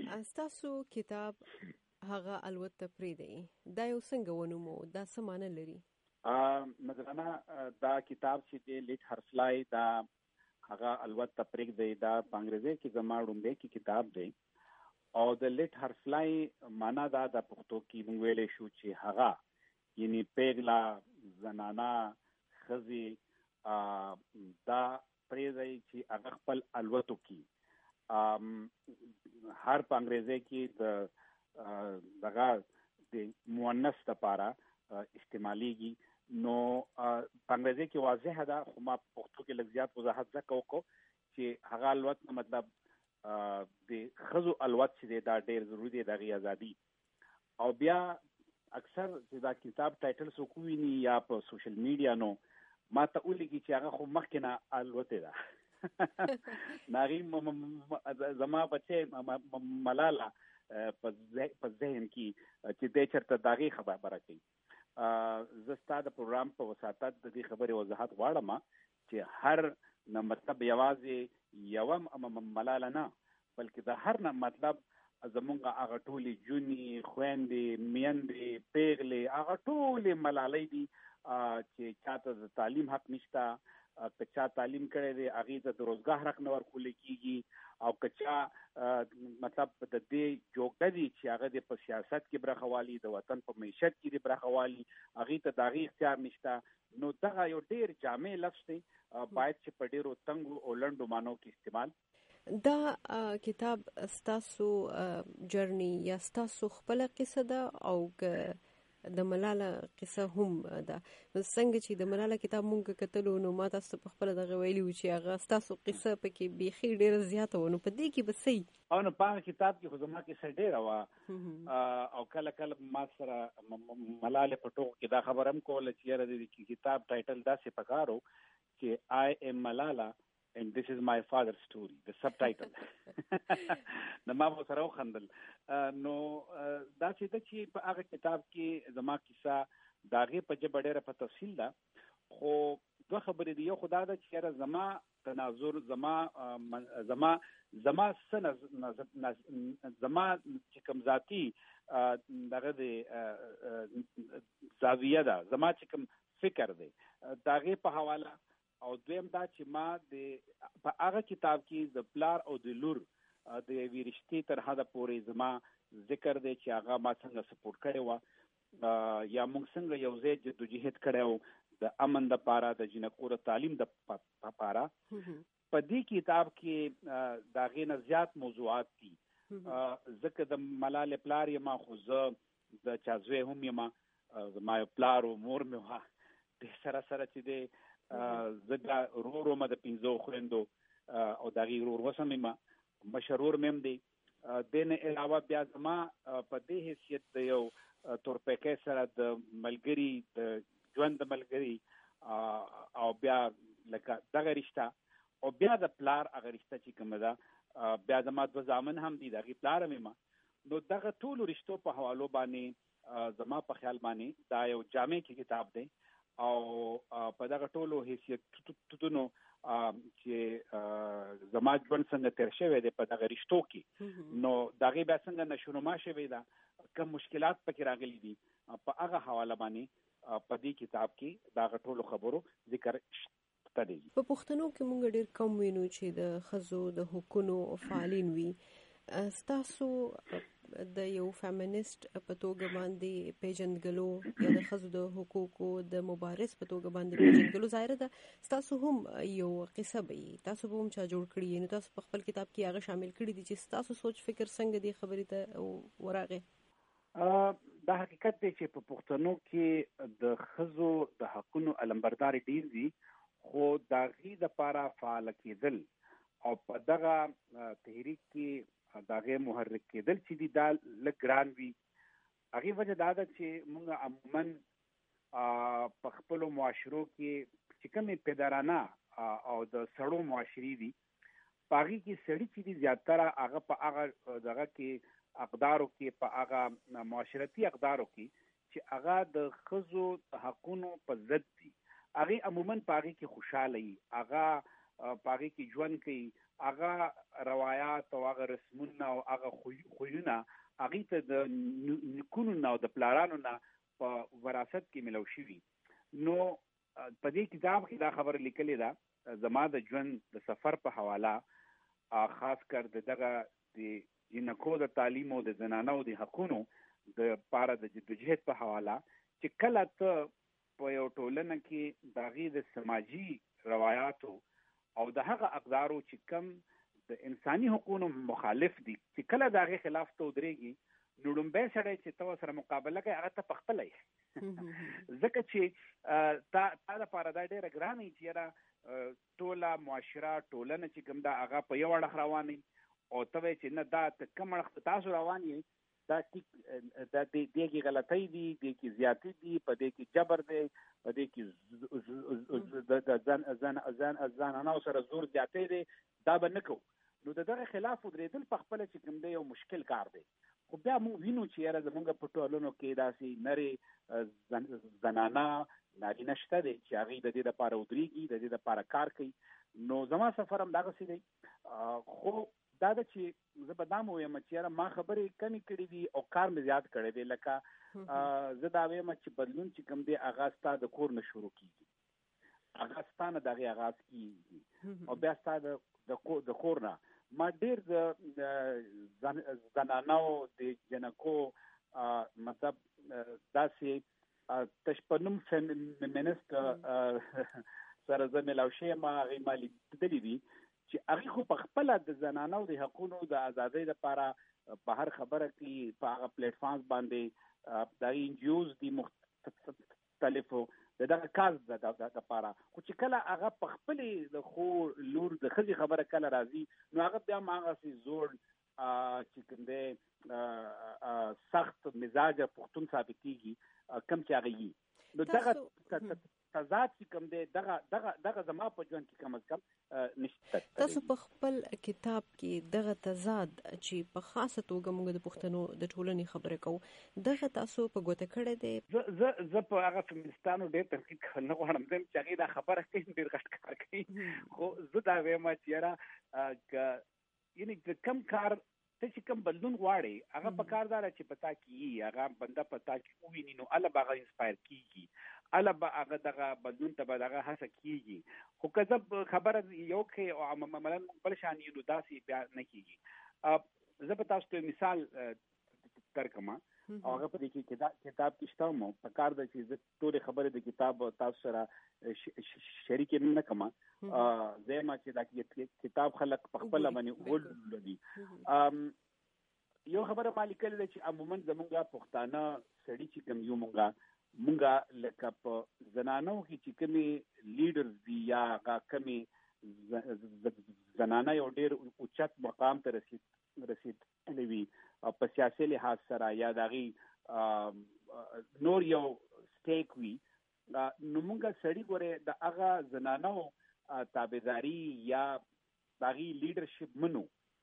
استاسو کتاب هغه الوت تفریدي دا یو څنګه ونومو دا څه معنی لري؟ مثلا دا کتاب چې دی لیټ هرفلای دا هغه الوت تفریدي دا په انګریزي کې زما ډومبه کې کتاب دی او د لیټ هرفلای معنا دا د پښتو کې موږ ویلې شو چې هغه یعنی پیغلا زنانا خزي دا پریزي چې هغه خپل الوتو کې هر په انګریزي کې د دغه د مؤنث لپاره استعماليږي نو په انګریزي کې واضح ده خو ما پښتو کې لږ زیات وضاحت وکړو چې هغه الوت مطلب د خزو الوت چې دا ډېر ضروري دی د ازادي او بیا اکثر چې دا کتاب ټایټل سو کوینی یا په سوشل میډیا نو ما ته ولګي چې هغه خو مخکې نه الوته ده ناغي زما بچي ملاله په ذهن کې چې د چرته داغي خبره کوي زستا د پروګرام په وساتت د دې خبرې وضاحت غواړم چې هر نه مطلب یوازې یو ملاله نه بلکې د هر نه مطلب زمونږ هغه ټولې جونی خويندې میندې پیغلې هغه ټولې ملالۍ دي چې چاته د تعلیم حق نشته کچا تعلیم کړي دي هغه د روزګار حق نه ورکول کیږي او کچا مطلب د دې جوګدي چې هغه د سیاست کې برخوالي د وطن په معیشت کې د برخوالي هغه ته داغي اختیار نشته نو دغه یو ډیر جامع لفظ دی باید چې په ډیرو تنګو او لنډو مانو کې استعمال دا کتاب ستاسو جرنی یا ستاسو خپل قصه ده او د ملاله قصه هم ده څنګه چې د ملاله کتاب مونږ کتلو نو ما تاسو په خپل دغه ویلي و چې هغه تاسو قصه پکې بيخي ډیره زیاته ونه په دې کې بسې او نو په کتاب کې خو زما قصه ډیره وا او کله کله ما سره ملاله په ټوک کې دا خبرم کوله چې یاره د کتاب ټایټل داسې پکارو چې I am Malala and this is my father's story the subtitle نو ما سره وخندل نو دا چې په هغه کتاب کې زما کیسه داغه په جبه ډیره په تفصیل ده خو دوه خبرې دي یو خدای دا چې زما تناظر زما سن زما چې کوم ذاتی دغه د زاویه ده زما چې کوم فکر دی داغه په حواله او دویم دا چې ما د په هغه کتاب کې د پلار او د لور د ویرشتي تر حده پورې زما ذکر دی چې هغه ما څنګه سپورټ کړی و یا موږ څنګه یو ځای جدوجہد کړو د امن د پاره د جنکو د تعلیم د پاره په دې کتاب کې داغه نه زیات موضوعات دي ځکه د ملاله پلار یې ما خو زه د چازوي هم یې ما پلار او مور مې ها د سره چې دی زګا رورو مده پینځو خويندو او داغي رور وسمې ما مشرور مم دي دنه علاوه بیا زما په دې حیثیت د یو تورپکې سره د ملګری د ژوند ملګری او بیا لکه دغه رشتہ او بیا د پلار هغه رشتہ چې کومه ده بیا زما د ځامن هم دي دغه پلار مې ما نو دغه ټول رشتو په حوالو باندې زما په خیال باندې دا یو جامع کتاب دی او په دغه ټولو حیثیت تونو چې زما ژوند څنګه تیر شوی دی په دغه رشتو کې نو دغه بیا څنګه نشونما شوی دا کوم مشکلات پکې راغلي دي په هغه حواله باندې په دې کتاب کې دغه ټولو خبرو ذکر شته دی. په پښتنو کې موږ ډیر کم وینو چې د خزو د حقوقو فعالین وي ستاسو د یو فیمینست په توګه باندې پیژندګلو یا د خزو د حقوقو د مبارز په توګه باندې پیژندګلو ظاهر ده تاسو هم یو قصه به تاسو به هم چا جوړ کړی نو تاسو په خپل کتاب کې هغه شامل کړی دي چې تاسو سوچ فکر څنګه دی خبرې ته ورغه دا حقیقت دی چې په پښتنو کې د خزو د حقوقو علمبرداري ډیر دي خو دا غي د لپاره فعال کېدل او په دغه تحریک کې داغه محرک کېدل چې دی دا لګران وی هغه وجه دا ده چې موږ عموما په خپل معاشرو کې چې کومه پیدارانه او د سړو معاشري دي پاغي کې سړی چې دی زیاتره هغه په هغه دغه کې اقدارو کې په هغه معاشرتي اقدارو کې چې هغه د خزو حقوقو په ضد دي هغه عموما پاغي کې خوشاله وي هغه پاغي کې ژوند کوي هغه روایت او هغه رسمونه او هغه خویونه هغه ته د نیکونو نه او د پلارانو نه په وراثت کې ملو شوي. نو په دې کتاب کې دا خبره لیکلې ده زما د ژوند د سفر په حواله خاص کر دغه د جنکو د تعلیم او د زنانو د حقونو د پاره د جدوجہد په حواله چې کله ته په یو ټولنه کې داغي د سماجی روایتو او د هغه اقدارو چې کم د انساني حقوقو مخالف دي چې کله داغي خلاف ته ودرېږي نو لومبه سره چې تاسو سره مقابله کوي هغه ته پخپلې ځکه چې تا د پاره دا ډېر ګرانې چې را ټوله معاشره ټولنه چې کوم دا هغه په یو اړه رواني او ته چې نه دا کوم اړه تاسو رواني دا د دې کې غلطۍ دي د کې زیاتې دي په دې کې جبر دی په دې کې ځان سره زور زیاتې دي دا به نه کوو. نو دغه خلاف ودرېدل په خپل چې کوم دی یو مشکل کار دی. خو بیا موږ وینو چې یاره زمونږ په ټولنو کې داسې نری زنانه نارینه شته دی چې هغوی د دې دپاره ودرېږي د دې دپاره کار کوي. نو زما سفر هم دغسې دی خو دا ده چې زه به دا مو ویم چې یاره ما خبرې کمې کړي دي او کار مې زیات کړی دی. لکه زه دا ویم چې بدلون چې کوم دی هغه ستا د کور نه شروع کېږي هغه ستا نه د هغې آغاز کېږي او بیا ستا د کور نه. ما ډېر د زنانو د جنکو مطلب داسې تشپنم فیمینست سره زه ملاو شوی ما هغې ما لیدلي دي چې هغې خو په خپله د زنانو د حقونو د ازادۍ لپاره په هر خبره کې په هغه پلیټفارمز باندې د NGOs دي مختلفو د دغه کاز د لپاره خو چې کله هغه په خپلې د خو لور د ښځې خبره کله راځي نو هغه بیا هم هغسې زوړ چې کوم دی سخت مزاجه پښتون ثابتېږي کم چې هغه وي. نو دغه تضاد چې کوم دی دغه زما په ژوند کې کم از کم نشته. تاسو په خپل کتاب کې دغه تضاد چې په خاصه توګه موږ د پښتنو د ټولنې خبره کوو دغه تاسو په ګوته کړی دی؟ زه په هغه فیمینستانو ډېر تحقیق نه غواړم چې هغوی دا خبره کوي ډېر غټ کار کوي خو زه دا وایم چې یاره یعنې کم کار ته چې کوم بدلون غواړي هغه په کار داره چې پتا کیږي هغه بنده پتا کې وویني نو الله به هغه انسپایر کیږي الله به هغه دغه بدلون ته به دغه هڅه کیږي. خو که زه خبره یو کې او عملا بل شان یو داسې بیا نه کیږي. زه به تاسو ته مثال درکړم او هغه په دې کې کتاب کې شته مو په کار ده چې زه ټولې خبرې د کتاب تاسو سره شریک نه کړم زه ما چې دا کتاب خلک په خپل باندې ولولي. یو خبره ما لیکلې ده چې عموما زمونږ پښتانه سړي چې کوم یو مونږه لکه په زنانو کې چې کومې لیډرز دي یا هغه کومې زنانه یو ډېر اوچت مقام ته رسېدلې وي په سیاسي لحاظ سره یا د هغې نور یو سټیک وي نو مونږه سړي ګورې د هغه زنانو تابعداري یا د هغې لیډرشپ منو.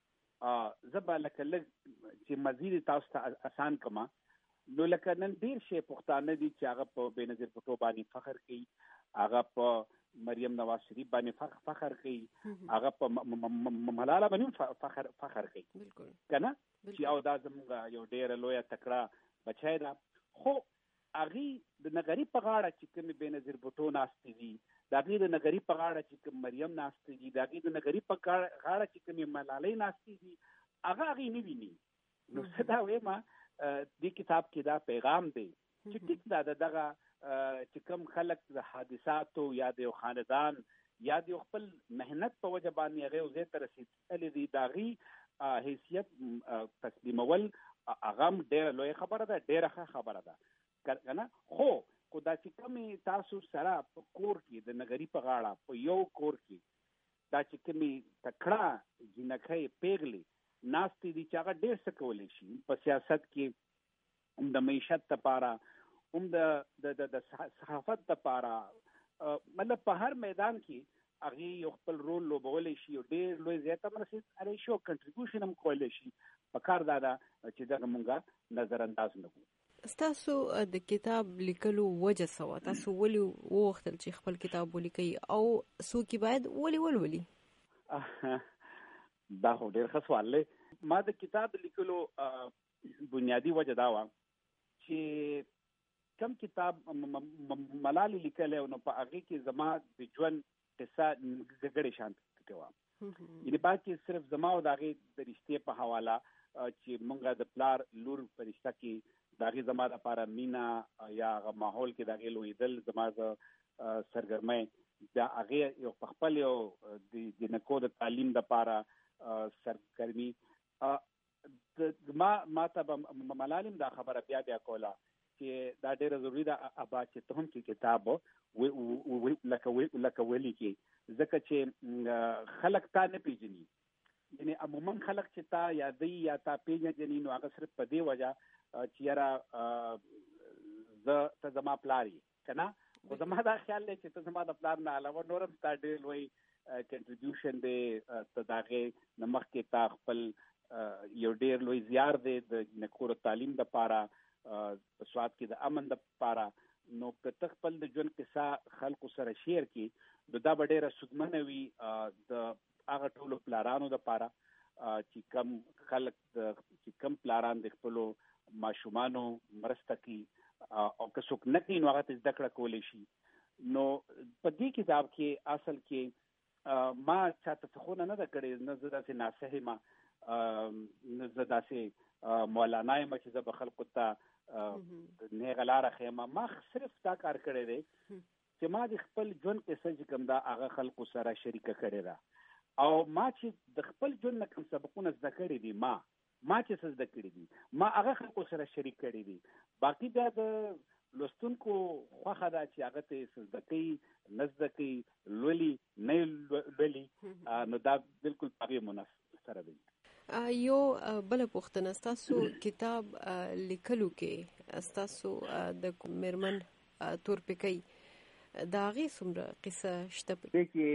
زه به لکه لږ چې مزید تاسو ته اسان کړم نو لکه نن ډېر شی پښتانه دي چې هغه په بېنظیر بوټو باندې فخر کوي هغه په مریم نواز شریف باندې فخر کوي هغه په ملاله باندې فخر کوي که نه چې او دا زموږ یو ډېره لویه تکړه بچی ده. خو هغې د نغري په غاړه چې کومې بېنظیر بوټو ناستې دي د هغې د نغري په غاړه چې کوم مریم ناستې دي د هغې د نغري په غاړه چې کومې ملالۍ ناستې دي هغه هغې نه ویني. نو زه دا وایم دې کتاب کې دا پیغام دی چې ټیک دا دغه چې کوم خلک د حادثاتو یا د یو خاندان یا د خپل مهنت په وجه باندې هغې یو ځای ته رسېدلي دي د هغې حیثیت تسلیمول هغه هم ډېره لویه خبره ده ډېره ښه خبره ده که نه. خو دا چې کومې تاسو سره په کور کې د نغري په غاړه په یو کور کې دا چې کومې تکړه جنکۍ پیغلې ناستې دي چې هغه ډېر څه کولی شي په سیاست کې هم د معیشت دپاره هم د صحافت دپاره مطلب په هر میدان کې هغې یو خپل رول لوبولی شي او ډېر لوی ځای ته رسېدلی شي او کنټریبیوشن هم کولی شي. په کار دا ده چې دغه مونږه نظر انداز نه کړو. ستاسو د کتاب لیکلو وجه څه وه؟ تاسو ولې وغوښتل چې خپل کتاب ولیکئ او څوک یې باید ولې ولولي؟ دا خو ډېر ښه سوال دی. ما د کتاب لیکلو بنیادی وجه دا وه چې کم کتاب ملالۍ لیکلی نو په هغې کې زما د ژوند قصه ګډې شان پکې وه. یعنې باقي صرف زما او د هغې د رشتې په حواله چې مونږ د پلار لور په رشته کې د هغې زما دپاره مینه یا هغه ماحول کې د هغې لویدل زما د سرګرمۍ د هغې یو په خپل یو د نکو د تعلیم دپاره سرګرمي ما ته به ملالۍ دا خبره بیا کوله چې دا ډېره ضروري ده ابا چې ته هم چې کتاب لکه ولیکې، ځکه چې خلک تا نه پیژني. یعنې عموما خلک چې تا یادوي یا تا پیژني نو هغه صرف په دې وجه چې یاره ته زما پلار یې که نه. خو زما دا خیال دی چې ته زما د پلار نه علاوه نور هم ستا ډېر لوی کنټریبیوشن دی. ته د هغې نه مخکې تا خپل یو ډېر لوی زیار دی د نکور تعلیم دپاره، په سوات کې د امن دپاره. نو که ته خپل د ژوند قصه خلکو سره شیر کړي نو دا به ډېره سودمنه وي د هغه ټولو پلارانو دپاره چې کم خلک چې کم پلاران د خپلو ماشومانو مرسته کوي او که څوک نه کوي نو هغه ته زده کړه کولی شي. نو په دې کتاب کې اصل کې ما چاته څه خونه نه ده کړې، نه زه داسې ناصح یم، نه زه داسې مولانا یم چې زه به خلکو ته نیغه لاره ښیم. ما صرف دا کار کړی دی چې ما د خپل ژوند قصه چې کوم ده هغه خلکو سره شریکه کړې ده، او ما چې د خپل ژوند نه کوم سبقونه زده کړي دي ما چې څه زده کړي دي ما هغه خلکو سره شریک کړي دي. باقي بیا د لوستونکو خوښه ده چې هغه ته څه زده کوي نه زده کوي، لولي نه لولي، نو دا بالکل په هغې مناسب سره دی. یو بله پوښتنه، ستاسو کتاب لیکلو کې ستاسو د میرمن تورپیکۍ د هغې څومره قصه شته؟ په دې کې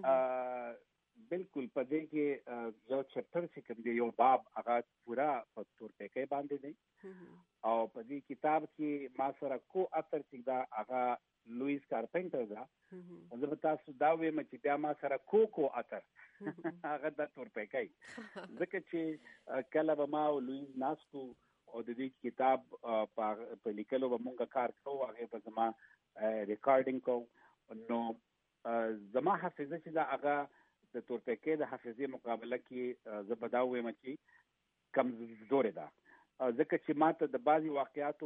بالکل په دې کې یو چپټر چې کوم دی، یو باب هغه پوره په تورپیکۍ باندې دی، او په دې کتاب کې ما سره کو اتر چې دا هغه لویس کارپنټر ده. زه به تاسو دا ویم چې بیا ما سره کو اتر هغه د تورپیکۍ، ځکه چې کله به ما او لویس ناستو او د دې کتاب په لیکلو به مونږ کار کوو، هغې به زما ریکارډینګ کوو. نو زما حافظه چې ده هغه د تورپیکۍ د حافظې مقابله کې زه به دا ویم چې کمزورې ده، ځکه چې ما ته د بعضې واقعاتو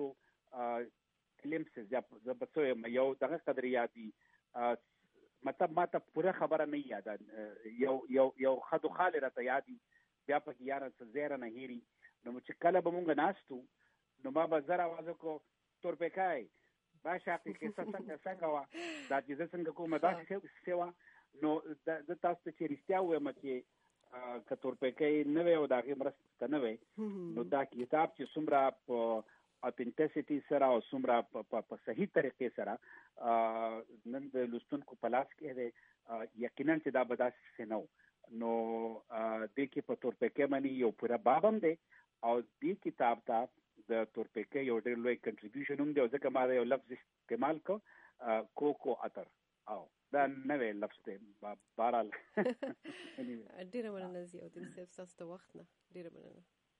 کلیمسز یا زه به څه ویم یو دغه قدر یادي، مطلب ما ته پوره خبره نه یاده، یو خدو خالې راته یادي، بیا پکې یاره څه زیره نه هېري. نو چې کله به مونږ ناستو نو ما به زر آواز وکړو تورپیکۍ باشه قصه څنګه وه، دا چې زه څنګه کوم داسې څه وه. نو زه تاسو ته چې رښتیا ووایم چې که تورپیکۍ نه وی او د هغې مرسته نه وی نو دا کتاب چې څومره په اتنټیسټي سره او څومره په صحیح طریقې سره نن د لوستونکو په لاس کې دی، یقینا چې دا به داسې څه نه و. نو دې کې په تورپیکۍ باندې یو پوره باب هم دی، او دې کتاب ته د تورپیکۍ یو ډېر لوی کنټریبیوشن هم دی، او ځکه ما دا یو لفظ استعمال کو اتر، او دا نوی لفظ دی. بهرحال ډېره مننه ضیاءالدین صاحب، ستاسو د وخت نه ډېره مننه.